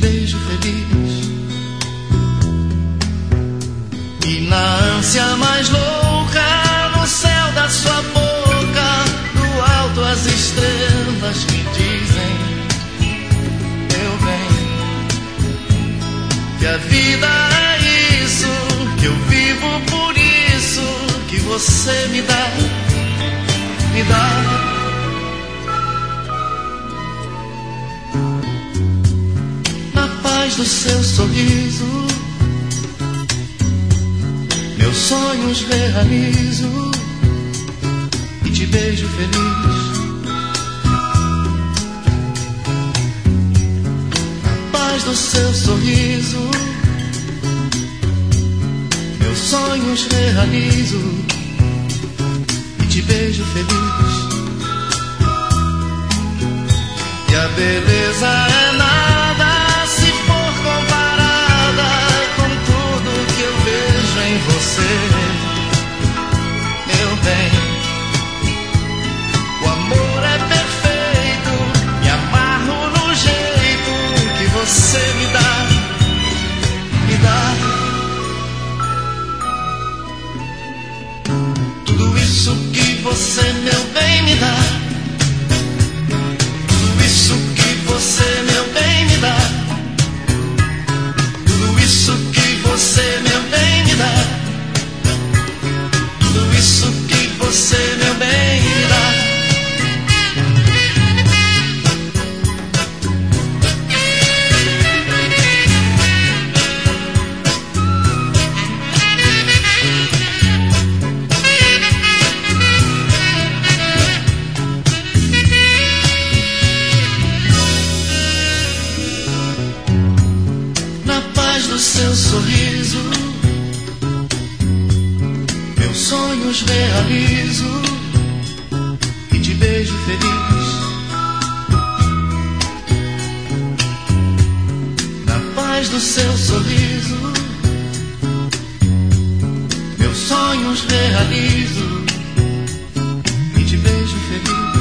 beijo feliz. E na ânsia mais louca, no céu da sua boca, do alto as estrelas me dizem: eu venho. Que a vida é isso, que eu vivo por isso, que você me dá, me dá. Na paz do seu sorriso, meus sonhos realizo e te beijo feliz. Na paz do seu sorriso, meus sonhos realizo e te beijo feliz. E a beleza é nada se for comparada com tudo que eu vejo em você, meu bem. O amor é perfeito, me amarro no jeito que você me dá, me dá. Tudo isso que você, meu bem, me dá. Tudo isso que você, meu bem, me dá. Tudo isso que você, meu bem, me dá. Tudo isso que você, meu bem, me dá. Do seu sorriso, meus sonhos realizo e te beijo feliz. Na paz do seu sorriso, meus sonhos realizo e te beijo feliz.